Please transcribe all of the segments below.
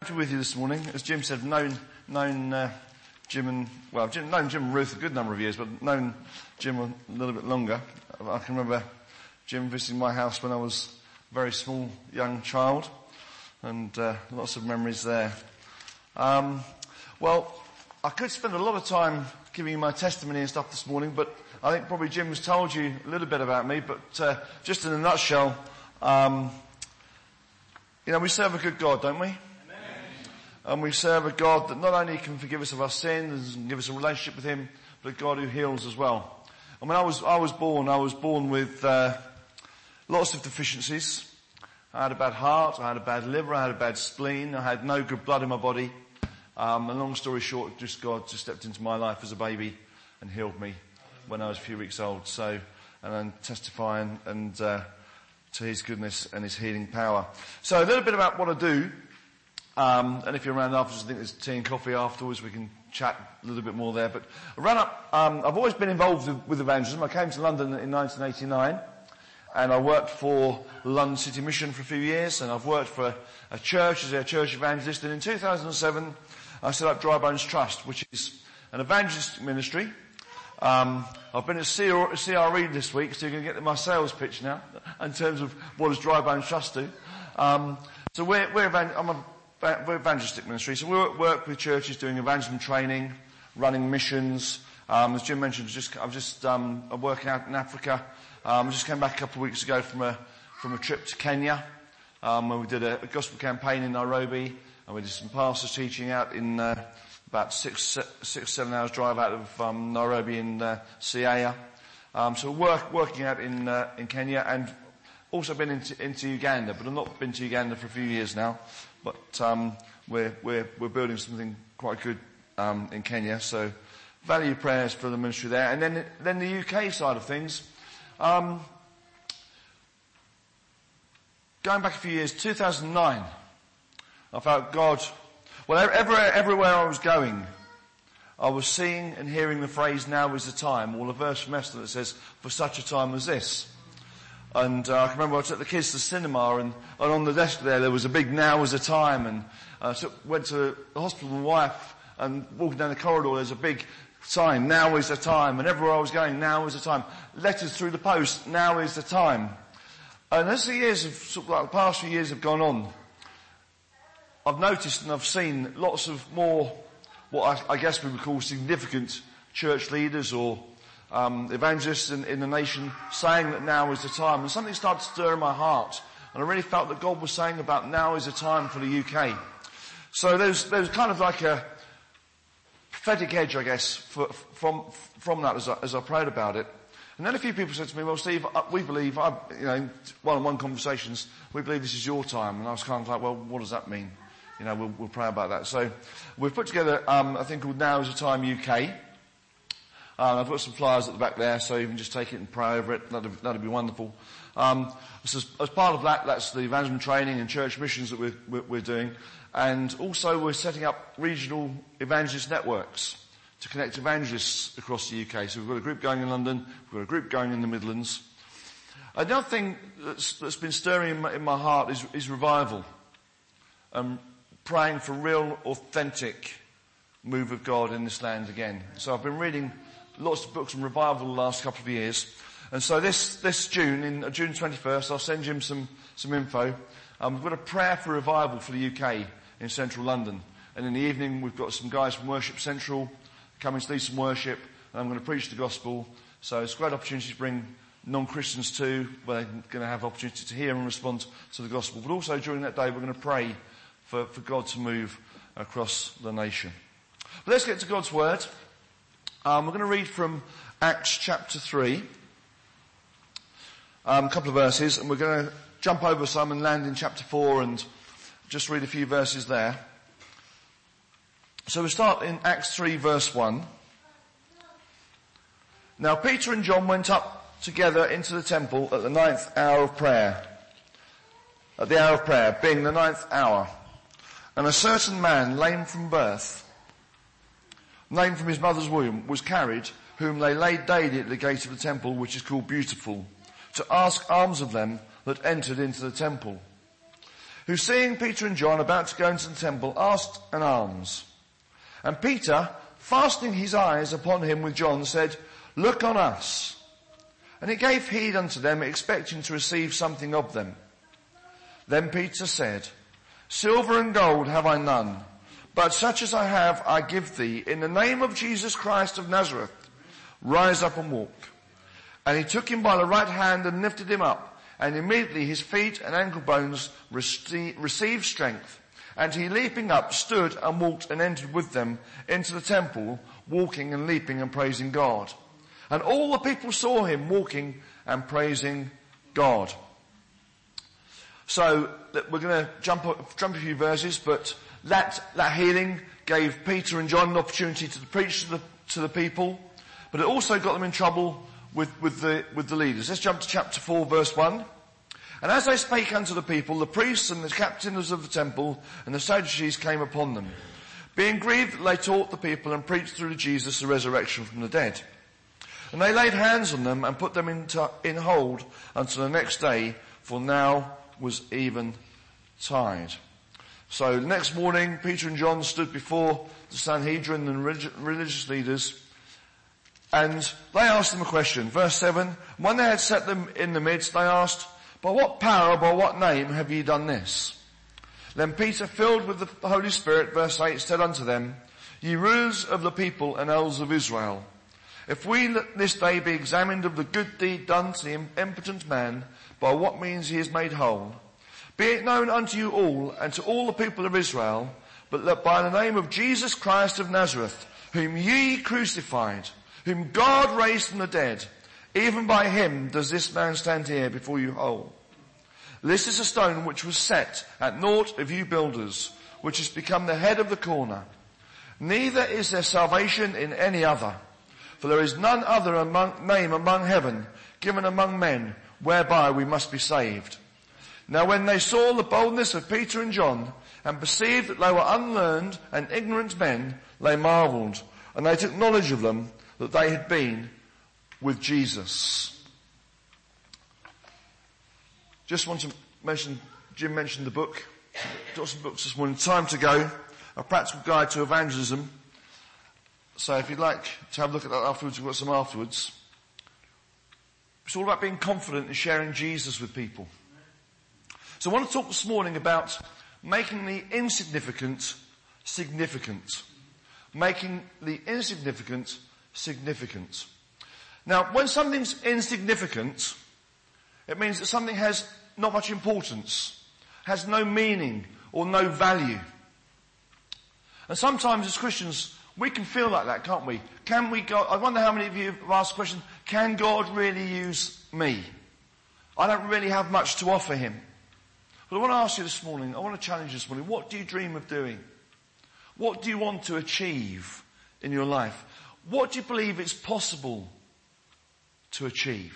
with you this morning. As Jim said, known Jim and Ruth a good number of years, but known Jim a little bit longer. I can remember Jim visiting my house when I was a very small young child, and lots of memories there. Well, I could spend a lot of time giving you my testimony and stuff this morning, but I think probably Jim's told you a little bit about me, but just in a nutshell, we serve a good God, don't we? And we serve a God that not only can forgive us of our sins and give us a relationship with Him, but a God who heals as well. And when I was born with lots of deficiencies. I had a bad heart, I had a bad liver, I had a bad spleen, I had no good blood in my body. And long story short, God just stepped into my life as a baby and healed me when I was a few weeks old. So, and I'm testifying and to His goodness and His healing power. So a little bit about what I do. And if you're around afterwards, I think there's tea and coffee afterwards. We can chat a little bit more there. But I've always been involved with evangelism. I came to London in 1989, and I worked for the London City Mission for a few years, and I've worked for a church as a church evangelist. And in 2007, I set up Dry Bones Trust, which is an evangelistic ministry. I've been at CRE this week, so you're going to get my sales pitch now in terms of what does Dry Bones Trust do. So I'm we're evangelistic ministry, so we work with churches doing evangelism training, running missions. As Jim mentioned, I'm working out in Africa. I just came back a couple of weeks ago from a trip to Kenya, where we did a gospel campaign in Nairobi, and we did some pastors teaching out in about 7 hours drive out of Nairobi in Siaya. So working out in Kenya, and also been into Uganda, but I've not been to Uganda for a few years now. But we're building something quite good in Kenya, so value prayers for the ministry there. And then the UK side of things, going back a few years, 2009, I felt God. Well, everywhere I was going, I was seeing and hearing the phrase "Now is the time," or the verse from Esther that says, "For such a time as this." And I can remember I took the kids to the cinema, and on the desk there was a big "Now is the time," and went to the hospital with my wife, and walking down the corridor there's a big sign, "Now is the time," and everywhere I was going, "Now is the time." Letters through the post, "Now is the time." And as the years the past few years have gone on, I've noticed and I've seen lots of more, what I guess we would call significant church leaders or evangelists in the nation saying that now is the time. And something started to stir in my heart. And I really felt that God was saying about now is the time for the UK. So there's kind of like a prophetic edge, I guess, from that as I prayed about it. And then a few people said to me, "Well, Steve, we believe, one-on-one conversations, we believe this is your time." And I was kind of like, "Well, what does that mean?" We'll pray about that. So we've put together a thing called Now is the Time UK. I've got some flyers at the back there, so you can just take it and pray over it. That'd be wonderful. So as part of that, that's the evangelism training and church missions that we're doing. And also we're setting up regional evangelist networks to connect evangelists across the UK. So we've got a group going in London, we've got a group going in the Midlands. Another thing that's been stirring in my heart is revival. Praying for real, authentic move of God in this land again. So I've been reading lots of books on revival the last couple of years. And so this June, June 21st, I'll send Jim some info. We've got a prayer for revival for the UK in central London. And in the evening, we've got some guys from Worship Central coming to lead some worship. And I'm going to preach the gospel. So it's a great opportunity to bring non-Christians too, where they're going to have opportunity to hear and respond to the gospel. But also during that day, we're going to pray for God to move across the nation. But let's get to God's Word. We're going to read from Acts chapter 3, a couple of verses, and we're going to jump over some and land in chapter 4 and just read a few verses there. So we'll start in Acts 3 verse 1. Now Peter and John went up together into the temple at the 9th hour of prayer. At the hour of prayer, being the 9th hour. And a certain man, lame from birth, lame from his mother's womb, was carried, whom they laid daily at the gate of the temple, which is called Beautiful, to ask alms of them that entered into the temple. who seeing Peter and John about to go into the temple asked an alms. And Peter, fastening his eyes upon him with John, said, "Look on us." And he gave heed unto them, expecting to receive something of them. Then Peter said, "Silver and gold have I none, but such as I have I give thee. In the name of Jesus Christ of Nazareth, rise up and walk." And he took him by the right hand and lifted him up, and immediately his feet and ankle bones received strength. And he, leaping up, stood and walked and entered with them into the temple, walking and leaping and praising God. And all the people saw him walking and praising God. So we're going to jump a few verses, but that healing gave Peter and John an opportunity to preach to the people, but it also got them in trouble with the leaders. Let's jump to chapter 4, verse 1. And as they spake unto the people, the priests and the captains of the temple and the Sadducees came upon them, being grieved that they taught the people and preached through Jesus the resurrection from the dead. And they laid hands on them and put them in hold until the next day, for now was eventide. So the next morning, Peter and John stood before the Sanhedrin and religious leaders, and they asked them a question. Verse 7, when they had set them in the midst, they asked, "By what power, by what name have ye done this?" Then Peter, filled with the Holy Spirit, verse 8, said unto them, "Ye rulers of the people and elders of Israel, if we this day be examined of the good deed done to the impotent man, by what means he is made whole, be it known unto you all and to all the people of Israel, but that by the name of Jesus Christ of Nazareth, whom ye crucified, whom God raised from the dead, even by him does this man stand here before you whole. This is a stone which was set at naught of you builders, which has become the head of the corner. Neither is there salvation in any other, for there is none other name among heaven given among men whereby we must be saved." Now when they saw the boldness of Peter and John, and perceived that they were unlearned and ignorant men, they marvelled, and they took knowledge of them that they had been with Jesus. Just want to mention, Jim mentioned the book. Got some books this morning. Time to Go, A Practical Guide to Evangelism. So if you'd like to have a look at that afterwards, we've got some afterwards. It's all about being confident in sharing Jesus with people. So I want to talk this morning about making the insignificant significant. Making the insignificant significant. Now, when something's insignificant, it means that something has not much importance, has no meaning or no value. And sometimes as Christians, we can feel like that, can't we? Can we go, I wonder how many of you have asked the question, can God really use me? I don't really have much to offer him. But I want to ask you this morning, I want to challenge you this morning, what do you dream of doing? What do you want to achieve in your life? What do you believe it's possible to achieve?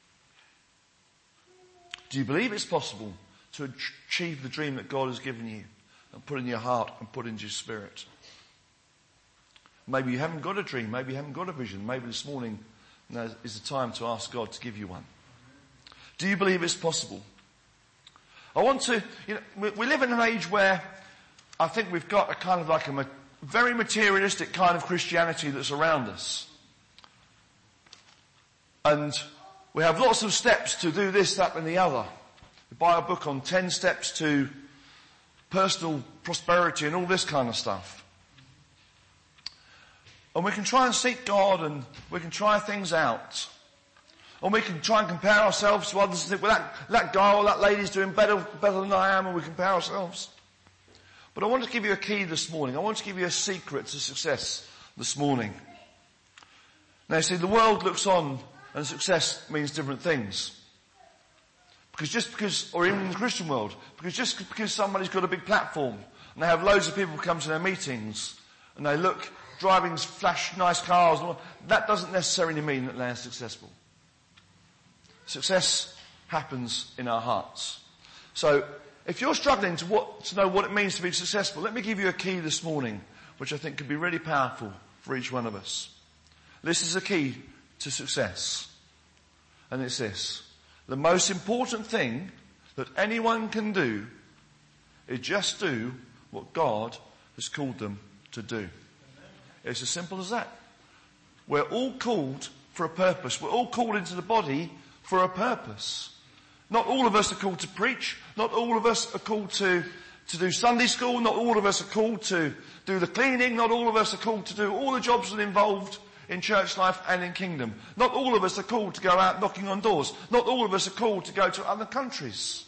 Do you believe it's possible to achieve the dream that God has given you and put in your heart and put into your spirit? Maybe you haven't got a dream, maybe you haven't got a vision, maybe this morning is the time to ask God to give you one. Do you believe it's possible? I want to, we live in an age where I think we've got a kind of like a very materialistic kind of Christianity that's around us. And we have lots of steps to do this, that and the other. We buy a book on 10 steps to personal prosperity and all this kind of stuff. And we can try and seek God and we can try things out. And we can try and compare ourselves to others and think, well, that guy or that lady's doing better than I am, and we compare ourselves. But I want to give you a key this morning. I want to give you a secret to success this morning. Now, you see, the world looks on and success means different things. Or even in the Christian world, just because somebody's got a big platform and they have loads of people come to their meetings and they look, driving flash nice cars, that doesn't necessarily mean that they're successful. Success happens in our hearts. So, if you're struggling to know what it means to be successful, let me give you a key this morning, which I think could be really powerful for each one of us. This is a key to success. And it's this. The most important thing that anyone can do is just do what God has called them to do. It's as simple as that. We're all called for a purpose. We're all called into the body for a purpose. Not all of us are called to preach. Not all of us are called to do Sunday school. Not all of us are called to do the cleaning. Not all of us are called to do all the jobs that are involved in church life and in kingdom. Not all of us are called to go out knocking on doors. Not all of us are called to go to other countries.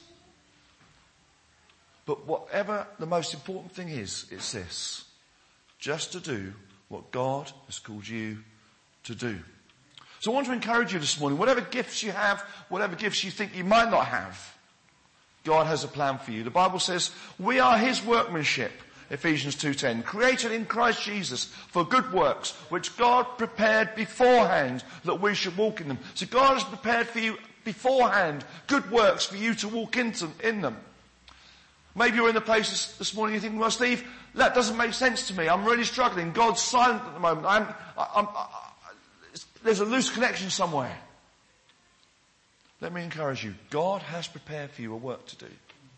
But whatever the most important thing is, it's this. Just to do what God has called you to do. So I want to encourage you this morning, whatever gifts you have, whatever gifts you think you might not have, God has a plan for you. The Bible says, we are His workmanship, Ephesians 2:10, created in Christ Jesus for good works, which God prepared beforehand that we should walk in them. So God has prepared for you beforehand good works for you to walk in them. Maybe you're in the place this morning you're thinking, well, Steve, that doesn't make sense to me. I'm really struggling. God's silent at the moment. There's a loose connection somewhere. Let me encourage you. God has prepared for you a work to do.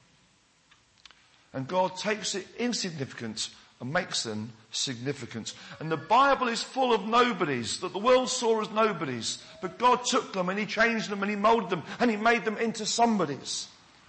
And God takes it insignificant and makes them significant. And the Bible is full of nobodies that the world saw as nobodies. But God took them and He changed them and He molded them and He made them into somebodies.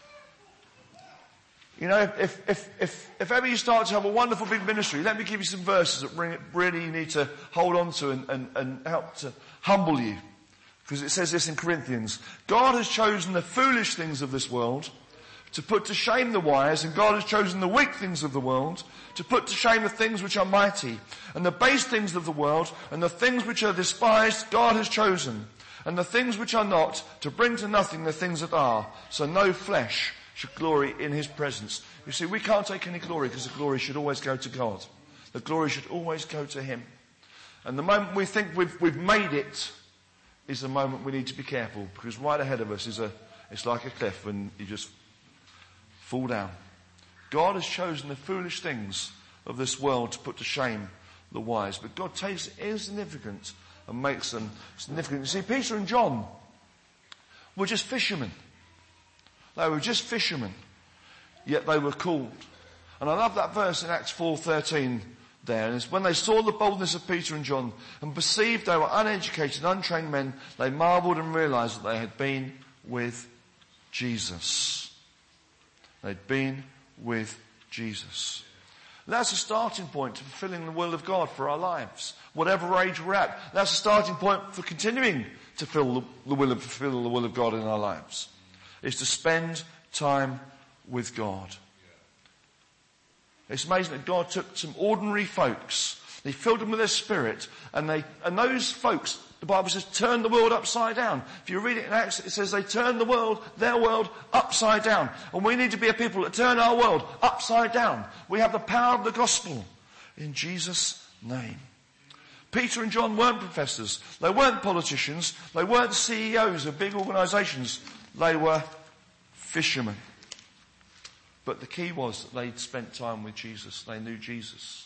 You know, if ever you start to have a wonderful big ministry, let me give you some verses that really you need to hold on to and help to humble you. Because it says this in Corinthians. God has chosen the foolish things of this world to put to shame the wise, and God has chosen the weak things of the world to put to shame the things which are mighty, and the base things of the world, and the things which are despised God has chosen, and the things which are not, to bring to nothing the things that are, so no flesh should glory in His presence. You see, we can't take any glory because the glory should always go to God. The glory should always go to Him. And the moment we think we've made it is the moment we need to be careful, because right ahead of us it's like a cliff and you just fall down. God has chosen the foolish things of this world to put to shame the wise, but God takes it insignificant and makes them significant. You see, Peter and John were just fishermen. They were just fishermen, yet they were called. And I love that verse in Acts 4:13 there. And it's when they saw the boldness of Peter and John and perceived they were uneducated, untrained men, they marveled and realized that they had been with Jesus. They'd been with Jesus. That's a starting point to fulfilling the will of God for our lives, whatever age we're at. That's a starting point for continuing to fulfill the will of God in our lives. Is to spend time with God. It's amazing that God took some ordinary folks, He filled them with His Spirit, and those folks, the Bible says, turned the world upside down. If you read it in Acts, it says they turned their world upside down. And we need to be a people that turn our world upside down. We have the power of the gospel in Jesus' name. Peter and John weren't professors. They weren't politicians. They weren't CEOs of big organisations. They were fishermen. But the key was that they'd spent time with Jesus. They knew Jesus.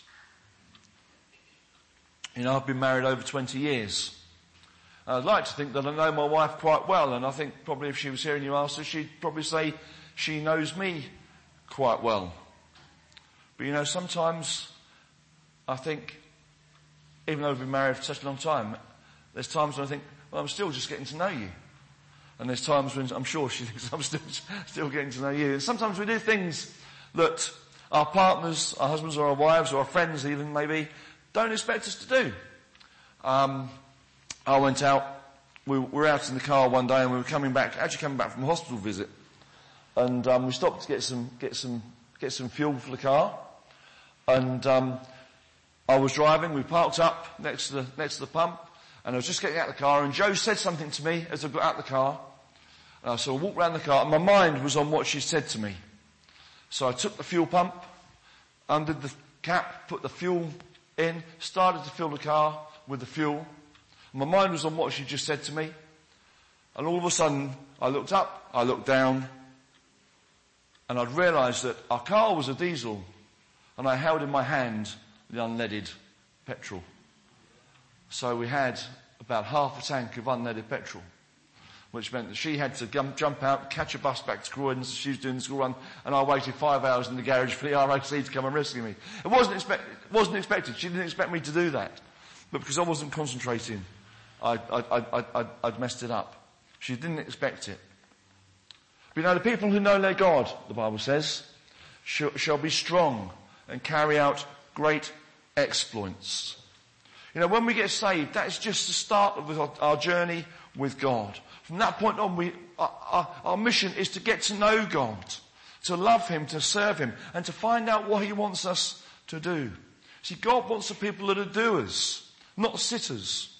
You know, I've been married over 20 years. I'd like to think that I know my wife quite well, and I think probably if she was here and you asked her, she'd probably say she knows me quite well. But you know, sometimes I think, even though we've been married for such a long time, there's times when I think, well, I'm still just getting to know you. And there's times when I'm sure she thinks I'm still getting to know you. And sometimes we do things that our partners, our husbands or our wives or our friends even maybe don't expect us to do. I went out, we were out in the car one day and we were coming back from a hospital visit. And we stopped to get some fuel for the car. And I was driving, we parked up next to the pump. And I was just getting out of the car, and Joe said something to me as I got out of the car. So I walked around the car, and my mind was on what she said to me. So I took the fuel pump, undid the cap, put the fuel in, started to fill the car with the fuel. My mind was on what she just said to me. And all of a sudden, I looked up, I looked down, and I'd realised that our car was a diesel, and I held in my hand the unleaded petrol. So we had about half a tank of unleaded petrol. which meant that she had to jump out, catch a bus back to Croydon, so she was doing the school run, and I waited 5 hours in the garage for the RAC to come and rescue me. It wasn't expected. She didn't expect me to do that. But because I wasn't concentrating, I'd messed it up. She didn't expect it. But you know, the people who know their God, the Bible says, shall be strong and carry out great exploits. You know, when we get saved, that is just the start of our journey with God. From that point on, our mission is to get to know God, to love Him, to serve Him, and to find out what He wants us to do. See, God wants the people that are doers, not sitters.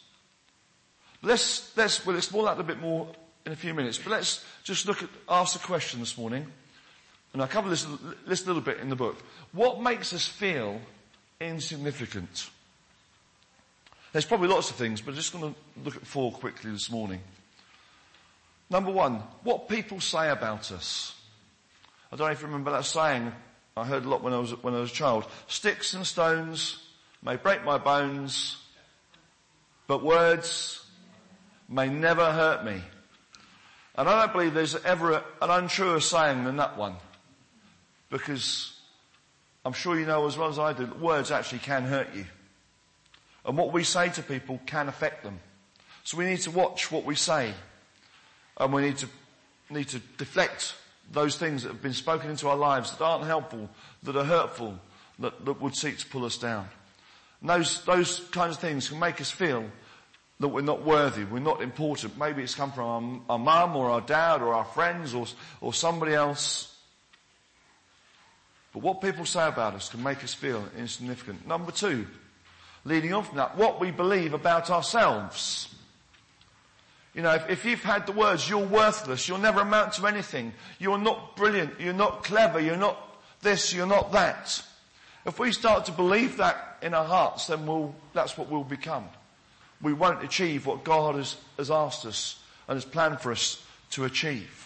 We'll explore that a bit more in a few minutes, but let's just ask the question this morning, and I cover this a little bit in the book. What makes us feel insignificant? There's probably lots of things, but I'm just going to look at 4 quickly this morning. Number 1, what people say about us. I don't know if you remember that saying I heard a lot when I was a child. Sticks and stones may break my bones, but words may never hurt me. And I don't believe there's ever an untruer saying than that one. Because I'm sure you know as well as I do that words actually can hurt you. And what we say to people can affect them. So we need to watch what we say. And we need to deflect those things that have been spoken into our lives that aren't helpful, that are hurtful, that would seek to pull us down. And those kinds of things can make us feel that we're not worthy, we're not important. Maybe it's come from our mum or our dad or our friends or somebody else. But what people say about us can make us feel insignificant. Number 2, leading on from that, what we believe about ourselves. You know, if you've had the words, you're worthless, you'll never amount to anything, you're not brilliant, you're not clever, you're not this, you're not that. If we start to believe that in our hearts, then that's what we'll become. We won't achieve what God has asked us and has planned for us to achieve.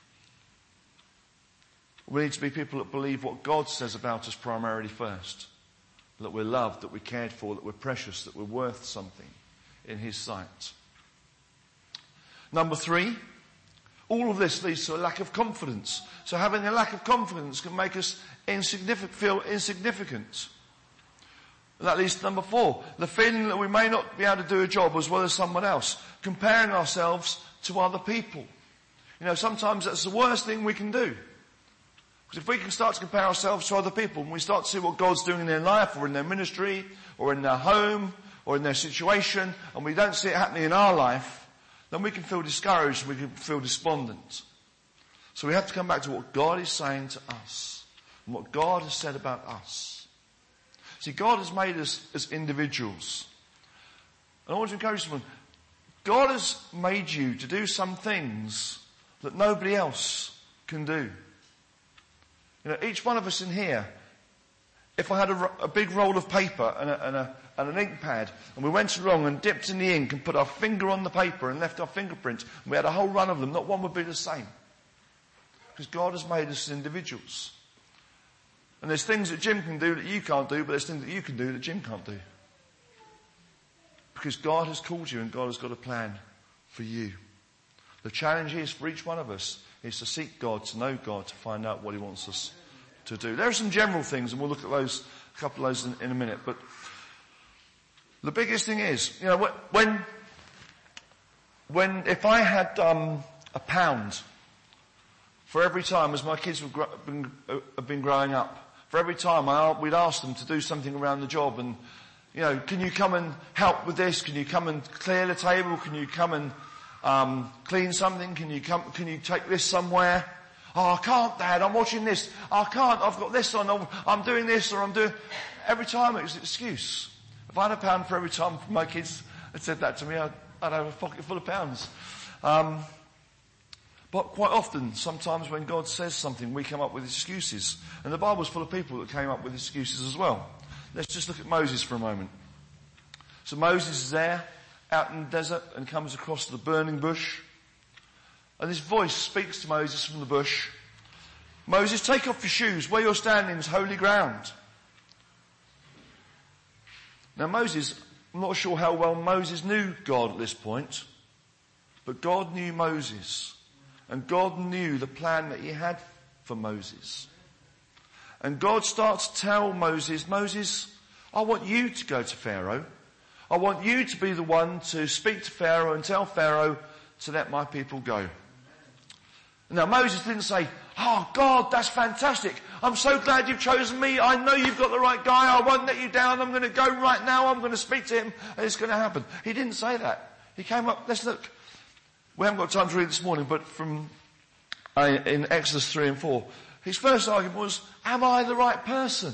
We need to be people that believe what God says about us primarily first. That we're loved, that we're cared for, that we're precious, that we're worth something in His sight. Number 3, all of this leads to a lack of confidence. So having a lack of confidence can make us feel insignificant. And that leads to number 4, the feeling that we may not be able to do a job as well as someone else, comparing ourselves to other people. You know, sometimes that's the worst thing we can do. Because if we can start to compare ourselves to other people and we start to see what God's doing in their life or in their ministry or in their home or in their situation and we don't see it happening in our life, then we can feel discouraged and we can feel despondent. So we have to come back to what God is saying to us and what God has said about us. See, God has made us as individuals. And I want to encourage someone, God has made you to do some things that nobody else can do. You know, each one of us in here, if I had a big roll of paper and an ink pad, and we went along and dipped in the ink and put our finger on the paper and left our fingerprint, and we had a whole run of them, not one would be the same. Because God has made us as individuals. And there's things that Jim can do that you can't do, but there's things that you can do that Jim can't do. Because God has called you and God has got a plan for you. The challenge is for each one of us is to seek God, to know God, to find out what He wants us to do. There are some general things, and we'll look at those, a couple of those in a minute. But the biggest thing is, you know, if I had £1 for every time, as my kids have been growing up, for every time we'd ask them to do something around the job, and you know, can you come and help with this? Can you come and clear the table? Can you come and clean something? Can you take this somewhere? Oh, I can't, Dad, I'm watching this. I can't, I've got this on, I'm doing this, or I'm doing... Every time it was an excuse. If I had £1 for every time my kids had said that to me, I'd have a pocket full of pounds. But quite often, sometimes when God says something, we come up with excuses. And the Bible's full of people that came up with excuses as well. Let's just look at Moses for a moment. So Moses is there, out in the desert, and comes across the burning bush. And this voice speaks to Moses from the bush. Moses, take off your shoes. Where you're standing is holy ground. Now Moses, I'm not sure how well Moses knew God at this point. But God knew Moses. And God knew the plan that he had for Moses. And God starts to tell Moses, Moses, I want you to go to Pharaoh. I want you to be the one to speak to Pharaoh and tell Pharaoh to let my people go. Now Moses didn't say, oh God, that's fantastic. I'm so glad you've chosen me. I know you've got the right guy. I won't let you down. I'm going to go right now. I'm going to speak to him and it's going to happen. He didn't say that. He came up, let's look. We haven't got time to read this morning, but from in Exodus 3 and 4, his first argument was, am I the right person?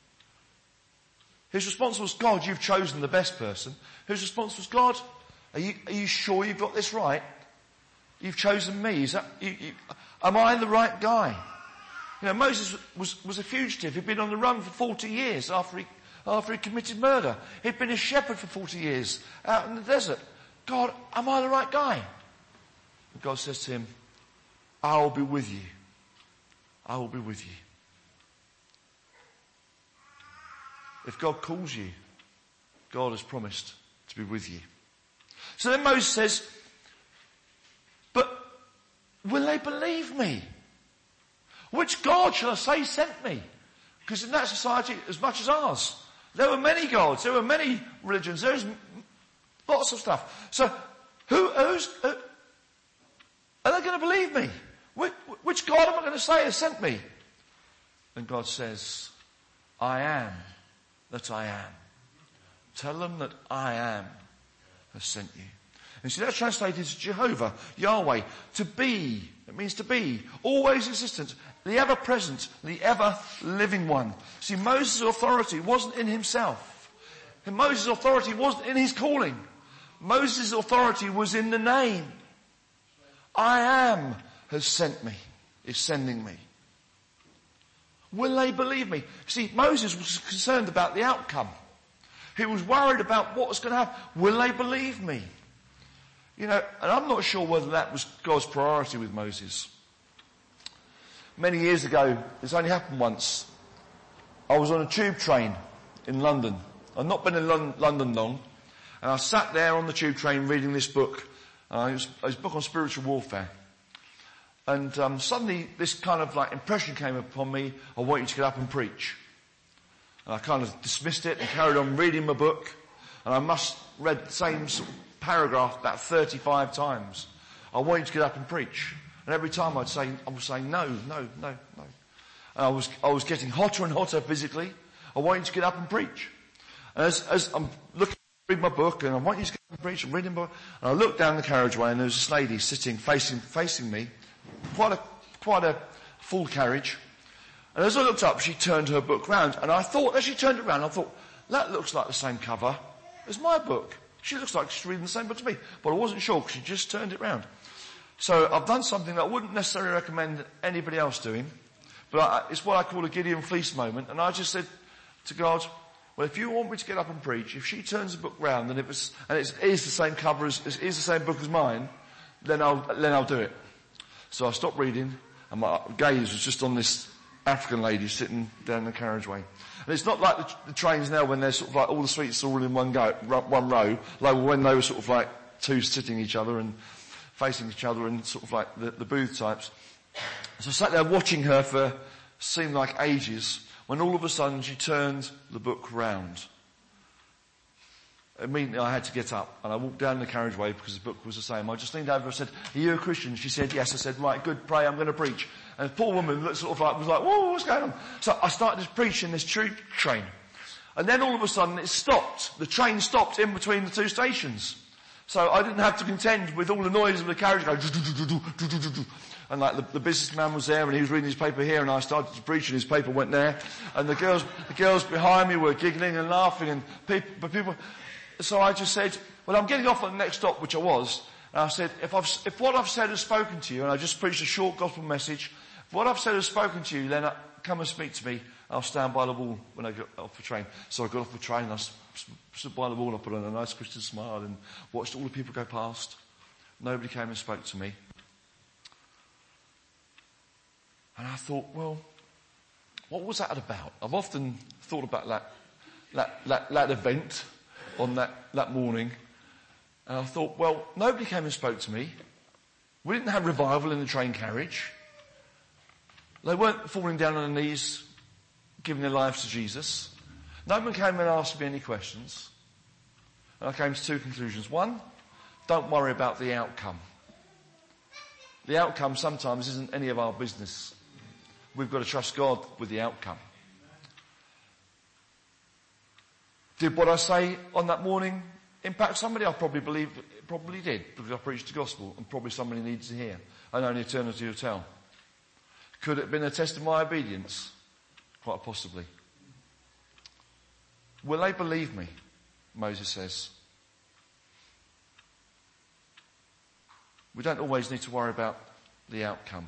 His response was, God, you've chosen the best person. His response was, God, are you sure you've got this right? You've chosen me. Am I the right guy? You know, Moses was a fugitive. He'd been on the run for 40 years after he committed murder. He'd been a shepherd for 40 years out in the desert. God, am I the right guy? And God says to him, I will be with you. I will be with you. If God calls you, God has promised to be with you. So then Moses says, but will they believe me? Which God shall I say sent me? Because in that society, as much as ours, there were many gods, there were many religions, there was lots of stuff. So are they going to believe me? Which God am I going to say has sent me? And God says, I am that I am. Tell them that I am has sent you. And see, that's translated to Jehovah, Yahweh, to be. It means to be, always existent, the ever-present, the ever-living one. See, Moses' authority wasn't in himself. And Moses' authority wasn't in his calling. Moses' authority was in the name. I am has sent me, is sending me. Will they believe me? See, Moses was concerned about the outcome. He was worried about what was going to happen. Will they believe me? You know, and I'm not sure whether that was God's priority with Moses. Many years ago, this only happened once. I was on a tube train in London. I'd not been in London long. And I sat there on the tube train reading this book. It was a book on spiritual warfare. And suddenly this kind of like impression came upon me, I want you to get up and preach. And I kind of dismissed it and carried on reading my book. And I must read the same sort of paragraph about 35 times. I want you to get up and preach. And every time I was saying no. And I was getting hotter and hotter physically. I want you to get up and preach. And as I'm looking read my book and I want you to get up and preach and reading my book, and I looked down the carriageway and there was this lady sitting facing me, quite a full carriage. And as I looked up, she turned her book round, and I thought, as she turned it round, I thought, that looks like the same cover as my book. She looks like she's reading the same book to me, but I wasn't sure because she just turned it round. So I've done something that I wouldn't necessarily recommend anybody else doing, but it's what I call a Gideon Fleece moment, and I just said to God, well, if you want me to get up and preach, if she turns the book round and it is the same cover as is the same book as mine, then I'll do it. So I stopped reading and my gaze was just on this African lady sitting down the carriageway. And it's not like the trains now when they're sort of like all the seats are all in one row, like when they were sort of like two sitting each other and facing each other and sort of like the booth types. So I sat there watching her for seemed like ages, when all of a sudden she turned the book round. Immediately I had to get up and I walked down the carriageway because the book was the same. I just leaned over and said, are you a Christian? She said yes. I said, right, good, pray, I'm going to preach. And the poor woman was like, whoa, what's going on? So I started to preach in this train. And then all of a sudden it stopped. The train stopped in between the two stations. So I didn't have to contend with all the noise of the carriage going, and like the businessman was there and he was reading his paper here and I started to preach and his paper went there. And the girls behind me were giggling and laughing and people, so I just said, well, I'm getting off at the next stop, which I was. And I said, if what I've said has spoken to you, and I just preached a short gospel message, if what I've said has spoken to you, then come and speak to me. I'll stand by the wall when I get off the train. So I got off the train and I stood by the wall and I put on a nice Christian smile and watched all the people go past. Nobody came and spoke to me. And I thought, well, what was that about? I've often thought about that event on that morning. And I thought, well, nobody came and spoke to me. We didn't have revival in the train carriage. They weren't falling down on their knees, giving their lives to Jesus. No one came and asked me any questions. And I came to two conclusions. One, don't worry about the outcome. The outcome sometimes isn't any of our business. We've got to trust God with the outcome. Did what I say on that morning impact somebody? I probably believe it probably did, because I preached the gospel and probably somebody needs to hear. And only eternity will tell. Could it have been a test of my obedience? Quite possibly. Will they believe me? Moses says. We don't always need to worry about the outcome.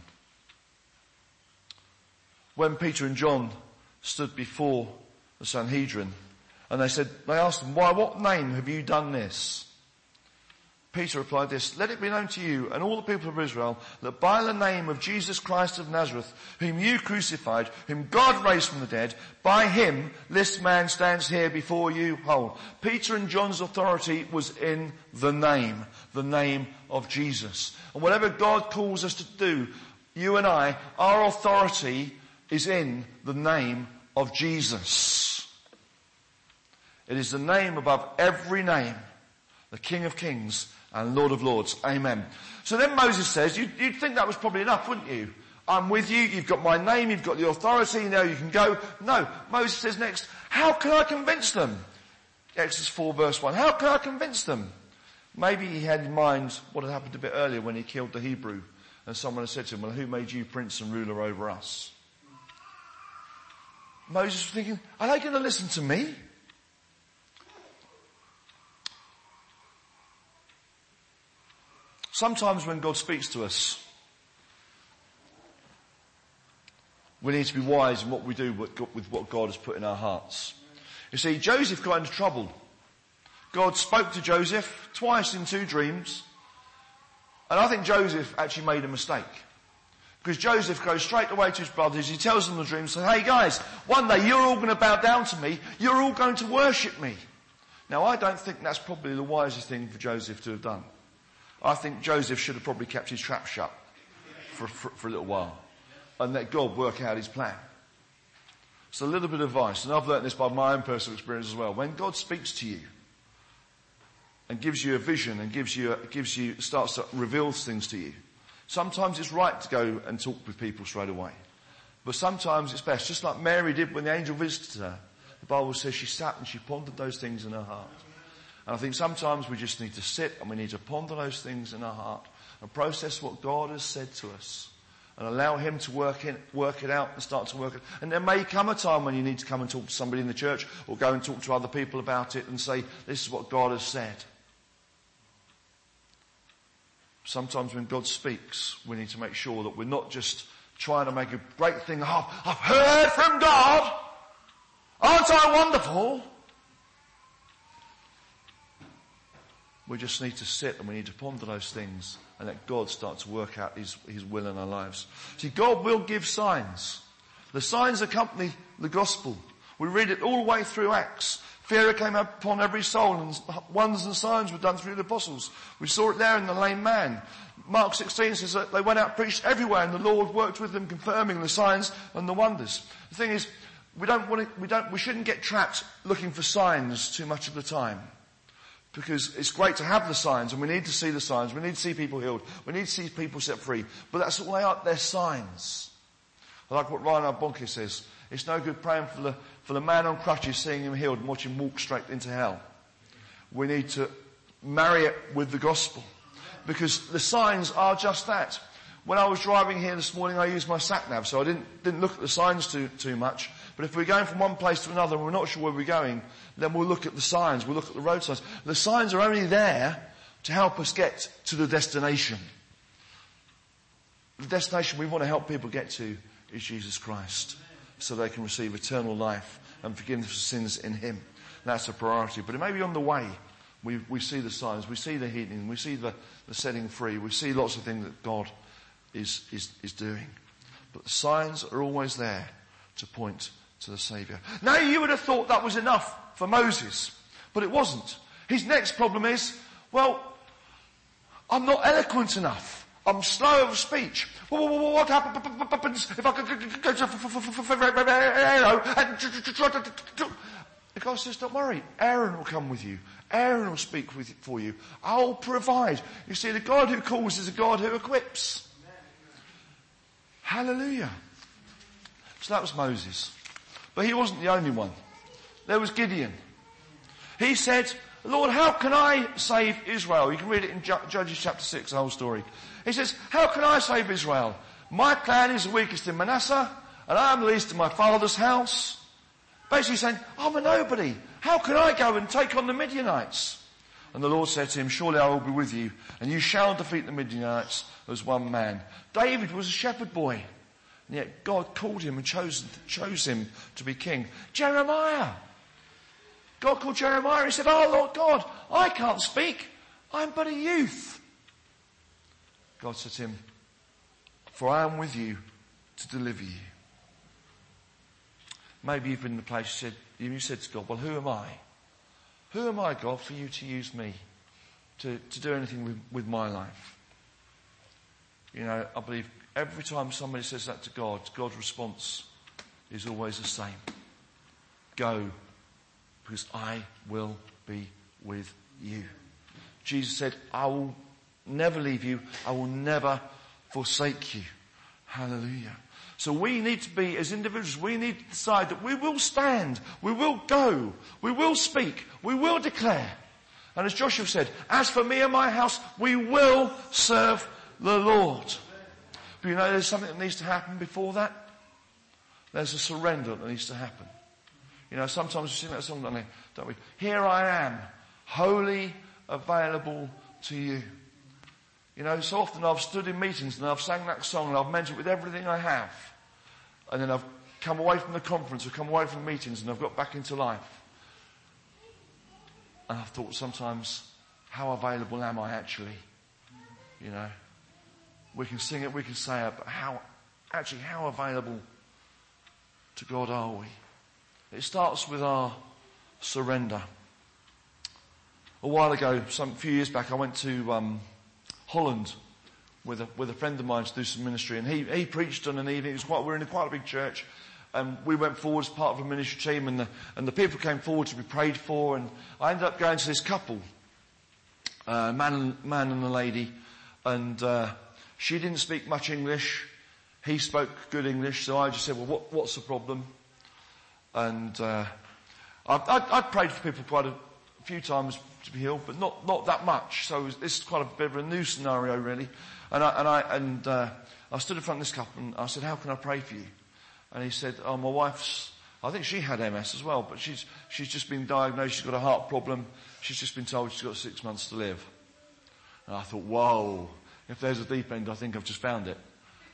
When Peter and John stood before the Sanhedrin and they asked them, why, what name have you done this? Peter replied this, let it be known to you and all the people of Israel that by the name of Jesus Christ of Nazareth, whom you crucified, whom God raised from the dead, by him this man stands here before you whole. Peter and John's authority was in the name of Jesus. And whatever God calls us to do, you and I, our authority is in the name of Jesus. It is the name above every name, the King of Kings and Lord of Lords. Amen. So then Moses says, you'd think that was probably enough, wouldn't you? I'm with you, you've got my name, you've got the authority, now you can go. No, Moses says next, how can I convince them? Exodus 4 verse 1, how can I convince them? Maybe he had in mind what had happened a bit earlier when he killed the Hebrew and someone had said to him, well, who made you prince and ruler over us? Moses was thinking, are they going to listen to me? Sometimes when God speaks to us, we need to be wise in what we do with what God has put in our hearts. You see, Joseph got into trouble. God spoke to Joseph twice in 2 dreams. And I think Joseph actually made a mistake. Because Joseph goes straight away to his brothers. He tells them the dream. Says, hey guys, one day you're all going to bow down to me. You're all going to worship me. Now I don't think that's probably the wisest thing for Joseph to have done. I think Joseph should have probably kept his trap shut for a little while and let God work out his plan. It's a little bit of advice, and I've learnt this by my own personal experience as well. When God speaks to you and gives you a vision and starts to reveal things to you, sometimes it's right to go and talk with people straight away. But sometimes it's best, just like Mary did when the angel visited her. The Bible says she sat and she pondered those things in her heart. And I think sometimes we just need to sit and we need to ponder those things in our heart and process what God has said to us and allow him to work it out and start to work it. And there may come a time when you need to come and talk to somebody in the church or go and talk to other people about it and say, this is what God has said. Sometimes when God speaks, we need to make sure that we're not just trying to make a great thing. I've heard from God. Aren't I wonderful? We just need to sit and we need to ponder those things and let God start to work out his will in our lives. See, God will give signs. The signs accompany the gospel. We read it all the way through Acts. Fear came upon every soul and wonders and signs were done through the apostles. We saw it there in the lame man. Mark 16 says that they went out and preached everywhere and the Lord worked with them, confirming the signs and the wonders. The thing is, we shouldn't get trapped looking for signs too much of the time. Because it's great to have the signs and we need to see the signs. We need to see people healed. We need to see people set free. But that's all they are. They're signs. I like what Reinhard Bonnke says. It's no good praying for the man on crutches, seeing him healed and watch him walk straight into hell. We need to marry it with the gospel. Because the signs are just that. When I was driving here this morning, I used my sat-nav, so I didn't look at the signs too much. But if we're going from one place to another and we're not sure where we're going, then we'll look at the signs, we'll look at the road signs. The signs are only there to help us get to the destination. The destination we want to help people get to is Jesus Christ, so they can receive eternal life and forgiveness of sins in him. That's a priority. But it may be on the way. We see the signs, we see the healing, we see the setting free, we see lots of things that God is doing. But the signs are always there to point to the Saviour. Now you would have thought that was enough for Moses, but it wasn't. His next problem is, Well, I'm not eloquent enough. I'm slow of speech. What happens if I go the guy says, don't worry, Aaron will come with you. Aaron will speak for you. I'll provide. You see, the God who calls is a God who equips. Hallelujah. So that was Moses. But he wasn't the only one. There was Gideon. He said, Lord, how can I save Israel? You can read it in Judges chapter 6, the whole story. He says, how can I save Israel? My clan is the weakest in Manasseh, and I am the least in my father's house. Basically saying, I'm a nobody. How can I go and take on the Midianites? And the Lord said to him, surely I will be with you, and you shall defeat the Midianites as one man. David was a shepherd boy, and yet God called him and chose him to be king. Jeremiah. God called Jeremiah. He said, oh Lord God, I can't speak. I'm but a youth. God said to him, for I am with you to deliver you. Maybe you've been in the place you said to God, well, who am I? Who am I, God, for you to use me to do anything with my life? You know, I believe every time somebody says that to God, God's response is always the same. Go, because I will be with you. Jesus said, I will never leave you. I will never forsake you. Hallelujah. So we need to be, as individuals, we need to decide that we will stand, we will go, we will speak, we will declare. And as Joshua said, as for me and my house, we will serve the Lord. But you know there's something that needs to happen before that? There's a surrender that needs to happen. You know, sometimes we sing that song, don't we? Here I am, wholly available to you. You know, so often I've stood in meetings and I've sang that song and I've meant it with everything I have. And then I've come away from the conference or come away from the meetings and I've got back into life. And I've thought sometimes, how available am I actually? You know, we can sing it, we can say it, but how available to God are we? It starts with our surrender. A while ago, a few years back, I went to Holland with a friend of mine to do some ministry, and he preached on an evening. We're in quite a big church, and we went forward as part of a ministry team, and the people came forward to be prayed for, and I ended up going to this couple, man and a lady, and she didn't speak much English. He spoke good English, so I just said, well, what's the problem? And I'd prayed for people quite a few times to be healed, but not that much. So this is quite a bit of a new scenario, really. And I stood in front of this couple and I said, how can I pray for you? And he said, oh, my wife's, I think she had MS as well, but she's just been diagnosed. She's got a heart problem. She's just been told she's got 6 months to live. And I thought, whoa, if there's a deep end, I think I've just found it.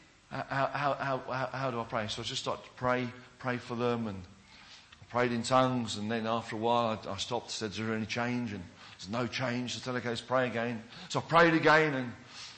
How do I pray? So I just started to pray for them, and I prayed in tongues, and then after a while I stopped, said, is there any change? And there's no change. So I said, okay, let's pray again. So I prayed again and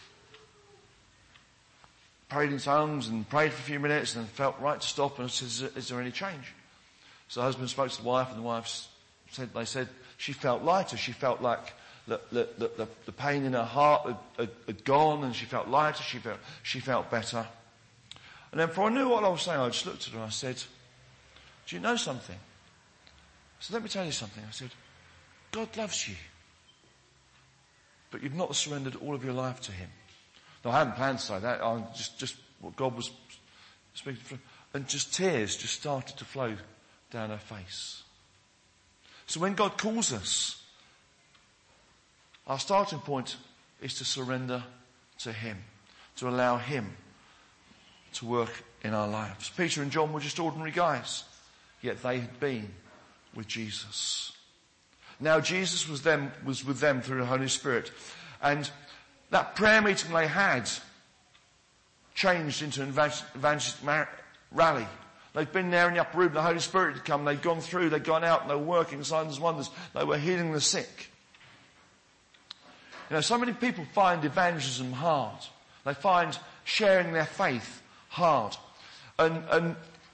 prayed in tongues and prayed for a few minutes and felt right to stop, and I said, is there any change? So the husband spoke to the wife, and the wife said she felt lighter. She felt like the pain in her heart had gone, and she felt lighter. She felt better. And then before I knew what I was saying, I just looked at her and I said, do you know something? I said, let me tell you something. I said, God loves you, but you've not surrendered all of your life to him. No, I hadn't planned to say that. I just what God was speaking through. And just tears just started to flow down her face. So when God calls us, our starting point is to surrender to him, to allow him to work in our lives. Peter and John were just ordinary guys, yet they had been with Jesus. Now Jesus was with them through the Holy Spirit. And that prayer meeting they had changed into an evangelistic rally. They'd been there in the upper room, the Holy Spirit had come, they'd gone through, they'd gone out, and they were working signs and wonders. They were healing the sick. You know, so many people find evangelism hard. They find sharing their faith hard. And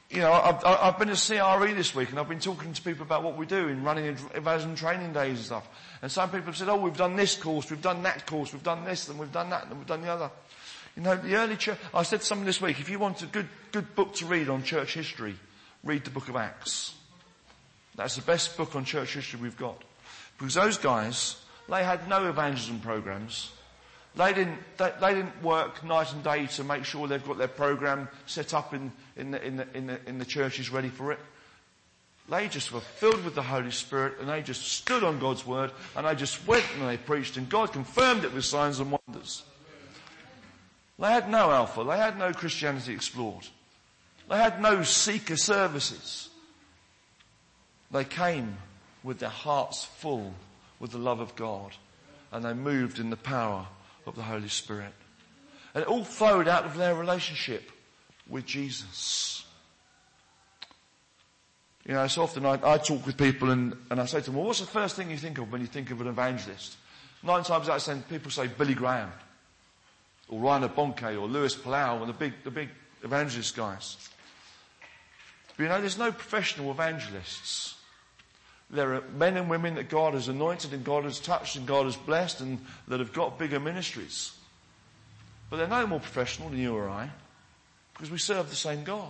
You know, I've been to CRE this week and I've been talking to people about what we do in running evangelism training days and stuff. And some people have said, oh, we've done this course, we've done that course, we've done this and we've done that and we've done the other. You know, the early church, I said to someone this week, if you want a good book to read on church history, read the book of Acts. That's the best book on church history we've got. Because those guys, they had no evangelism programs. They didn't work night and day to make sure they've got their program set up in the churches ready for it. They just were filled with the Holy Spirit and they just stood on God's word and they just went and they preached and God confirmed it with signs and wonders. They had no Alpha. They had no Christianity Explored. They had no seeker services. They came with their hearts full with the love of God and they moved in the power of the Holy Spirit. And it all flowed out of their relationship with Jesus. You know, so often I talk with people and I say to them, well, what's the first thing you think of when you think of an evangelist? 9 times out of 10 people say Billy Graham or Reinhard Bonnke or Louis Palau and the big evangelist guys. But you know, there's no professional evangelists. There are men and women that God has anointed and God has touched and God has blessed and that have got bigger ministries. But they're no more professional than you or I because we serve the same God.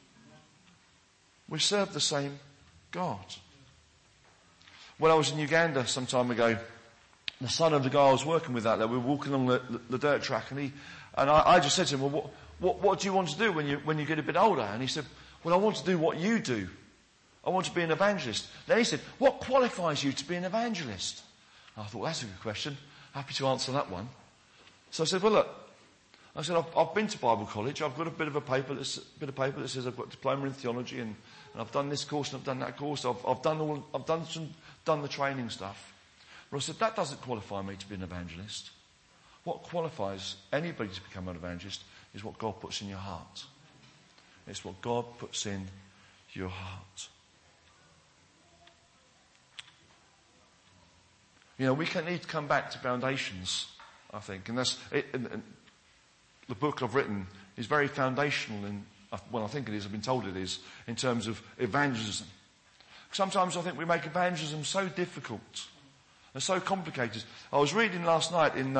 We serve the same God. When I was in Uganda some time ago, the son of the guy I was working with out there, we were walking along the dirt track and I just said to him, well, what do you want to do when you get a bit older? And he said, well, I want to do what you do. I want to be an evangelist. Then he said, what qualifies you to be an evangelist? And I thought, that's a good question. Happy to answer that one. So I said, well, look, I've been to Bible college. I've got a bit of paper that says I've got a diploma in theology and I've done this course and I've done that course. I've done the training stuff. But I said, that doesn't qualify me to be an evangelist. What qualifies anybody to become an evangelist is what God puts in your heart. It's what God puts in your heart. You know, we need to come back to foundations, I think. And that's it. And the book I've written is very foundational in, well, I think it is, I've been told it is, in terms of evangelism. Sometimes I think we make evangelism so difficult and so complicated. I was reading last night in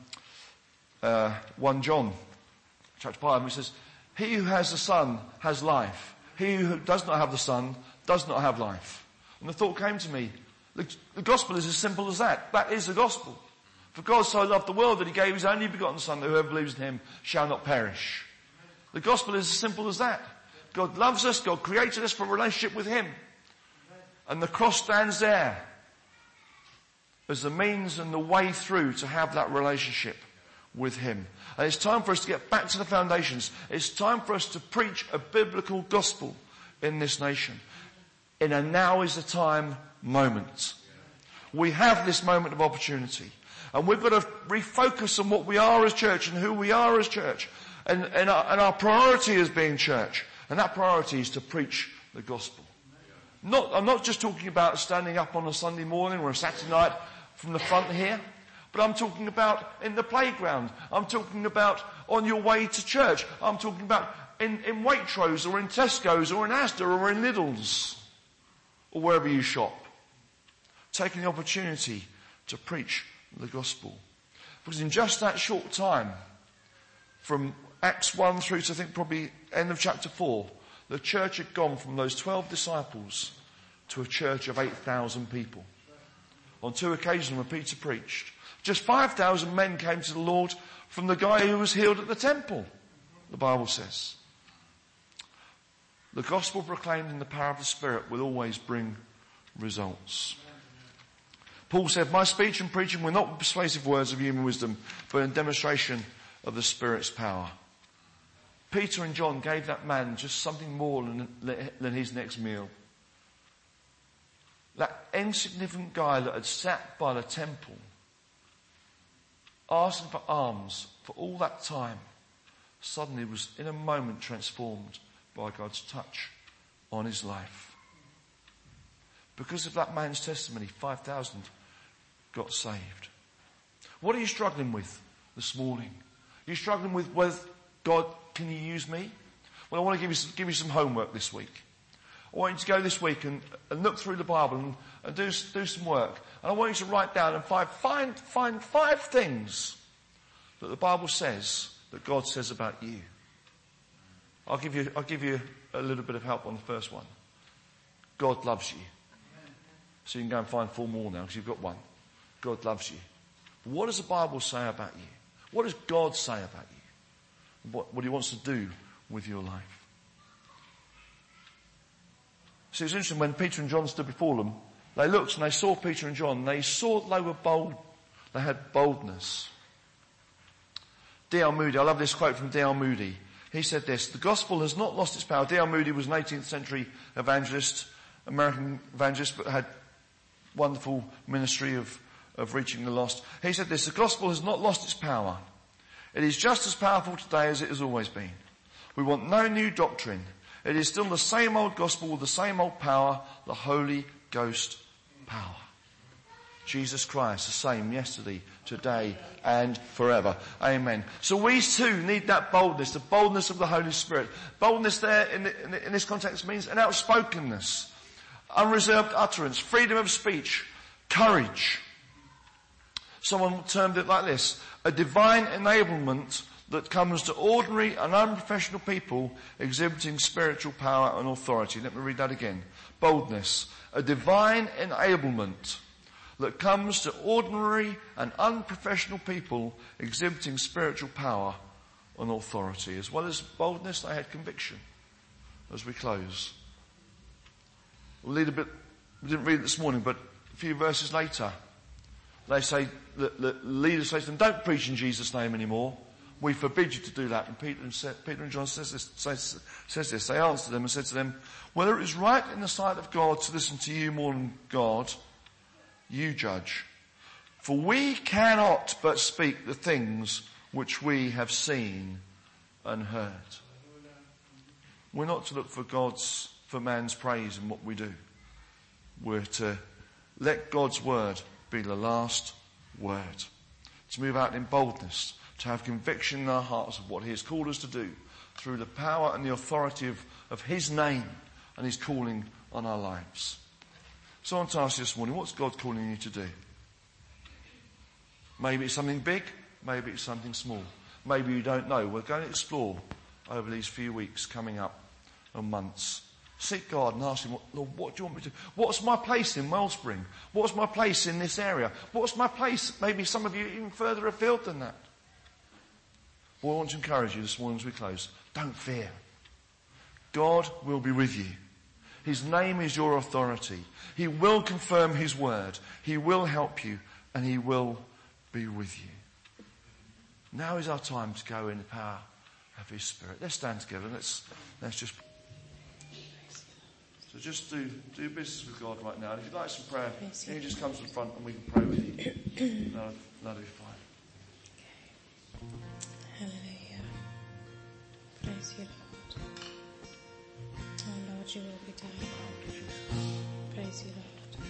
1 John, chapter 5, which says, he who has the Son has life. He who does not have the Son does not have life. And the thought came to me, the gospel is as simple as that. That is the gospel. For God so loved the world that he gave his only begotten Son, that whoever believes in him shall not perish. The gospel is as simple as that. God loves us. God created us for a relationship with him. And the cross stands there as the means and the way through to have that relationship with him. And it's time for us to get back to the foundations. It's time for us to preach a biblical gospel in this nation. In a now is the time moment. We have this moment of opportunity. And we've got to refocus on what we are as church and who we are as church. And our priority as being church. And that priority is to preach the gospel. I'm not just talking about standing up on a Sunday morning or a Saturday night from the front here. But I'm talking about in the playground. I'm talking about on your way to church. I'm talking about in Waitrose or in Tesco's or in Asda or in Lidl's or wherever you shop. Taking the opportunity to preach the gospel. Because in just that short time, from Acts 1 through to I think probably end of chapter 4, the church had gone from those 12 disciples to a church of 8,000 people. On 2 occasions when Peter preached, just 5,000 men came to the Lord from the guy who was healed at the temple, the Bible says. The gospel proclaimed in the power of the Spirit will always bring results. Paul said, my speech and preaching were not persuasive words of human wisdom, but in demonstration of the Spirit's power. Peter and John gave that man just something more than his next meal. That insignificant guy that had sat by the temple, asking for alms for all that time, suddenly was in a moment transformed by God's touch on his life. Because of that man's testimony, 5,000 got saved. What are you struggling with this morning? Are you struggling with whether God, can you use me? Well, I want to give you some homework this week. I want you to go this week and look through the Bible and do some work. And I want you to write down and find 5 things that the Bible says that God says about you. I'll give you a little bit of help on the first one. God loves you. So you can go and find 4 more now because you've got 1. God loves you. But what does the Bible say about you? What does God say about you? What he wants to do with your life? See, it's interesting when Peter and John stood before them, they looked and they saw Peter and John, and they saw they were bold, they had boldness. D.L. Moody, I love this quote from D.L. Moody. He said this: the gospel has not lost its power. D.L. Moody was an 18th century evangelist, American evangelist, but had wonderful ministry of reaching the lost. He said this: the gospel has not lost its power. It is just as powerful today as it has always been. We want no new doctrine. It is still the same old gospel with the same old power, the Holy Ghost power. Jesus Christ, the same yesterday, today, and forever. Amen. So we too need that boldness, the boldness of the Holy Spirit. Boldness there in this context means an outspokenness, unreserved utterance, freedom of speech, courage. Someone termed it like this: a divine enablement that comes to ordinary and unprofessional people exhibiting spiritual power and authority. Let me read that again. Boldness, a divine enablement that comes to ordinary and unprofessional people exhibiting spiritual power and authority. As well as boldness, they had conviction. As we close, we'll read a bit, we didn't read it this morning, but a few verses later, they say, the leaders say to them, don't preach in Jesus' name anymore. We forbid you to do that. And Peter and John says this. They answered them and said to them, whether it is right in the sight of God to listen to you more than God, you judge. For we cannot but speak the things which we have seen and heard. We're not to look for man's praise in what we do. We're to let God's word be the last word. To move out in boldness, to have conviction in our hearts of what he has called us to do through the power and the authority of his name and his calling on our lives. So I want to ask you this morning, what's God calling you to do? Maybe it's something big, maybe it's something small. Maybe you don't know. We're going to explore over these few weeks coming up and months. Seek God and ask him, Lord, what do you want me to do? What's my place in Wellspring? What's my place in this area? What's my place, maybe some of you even further afield than that? Well, I want to encourage you this morning as we close. Don't fear. God will be with you. His name is your authority. He will confirm his word. He will help you and he will be with you. Now is our time to go in the power of his Spirit. Let's stand together. Let's just... So just do business with God right now. And if you'd like some prayer, you just come to the front and we can pray with you. That'll be fine. Hallelujah. Praise you, Lord. Oh Lord, you will be done. Praise you,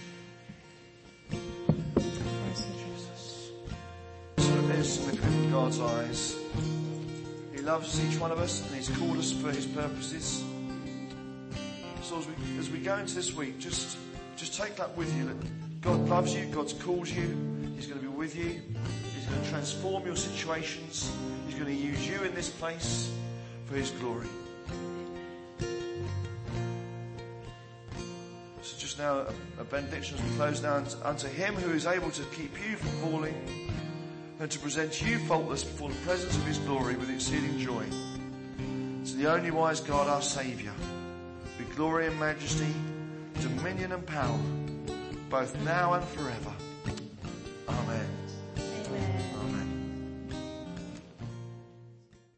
Lord. Praise you, Jesus. So it is significant in God's eyes. He loves each one of us and he's called us for his purposes. So as we go into this week, just take that with you. That God loves you, God's called you, he's going to be with you. He's going to transform your situations. He's going to use you in this place for his glory. So just now, a benediction as we close now. Unto him who is able to keep you from falling and to present you faultless before the presence of his glory with exceeding joy. To the only wise God, our Saviour, be glory and majesty, dominion and power, both now and forever.